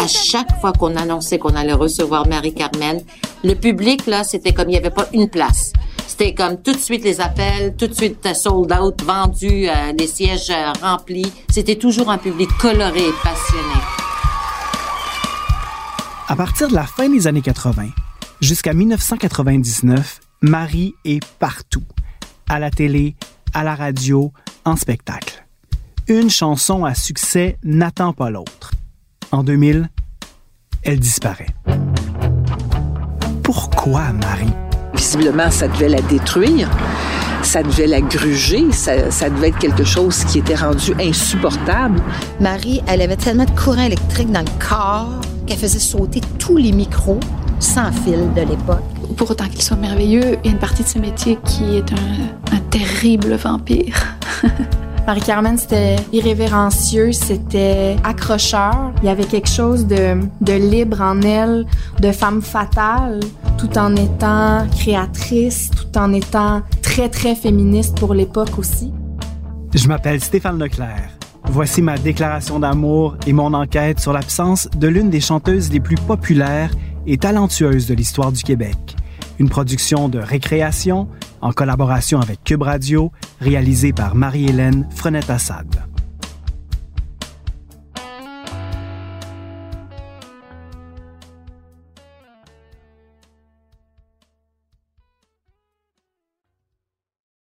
chaque fois qu'on annonçait qu'on allait recevoir Marie-Carmen, le public, là, c'était comme il n'y avait pas une place. C'était comme tout de suite les appels, tout de suite sold out, vendu, les sièges remplis. C'était toujours un public coloré et passionné. À partir de la fin des années 80, jusqu'à 1999, Marie est partout. À la télé, à la radio, en spectacle. Une chanson à succès n'attend pas l'autre. En 2000, elle disparaît. Pourquoi Marie? Visiblement, ça devait la détruire, ça devait la gruger, ça devait être quelque chose qui était rendu insupportable. Marie, elle avait tellement de courant électrique dans le corps qu'elle faisait sauter tous les micros sans fil de l'époque. Pour autant qu'il soit merveilleux, il y a une partie de ce métier qui est un terrible vampire. Marie-Carmen, c'était irrévérencieux, c'était accrocheur. Il y avait quelque chose de libre en elle, de femme fatale, tout en étant créatrice, tout en étant très, très féministe pour l'époque aussi. Je m'appelle Stéphane Leclerc. Voici ma déclaration d'amour et mon enquête sur l'absence de l'une des chanteuses les plus populaires et talentueuses de l'histoire du Québec. Une production de Récréation, en collaboration avec Cube Radio, réalisée par Marie-Hélène Frenette-Assad.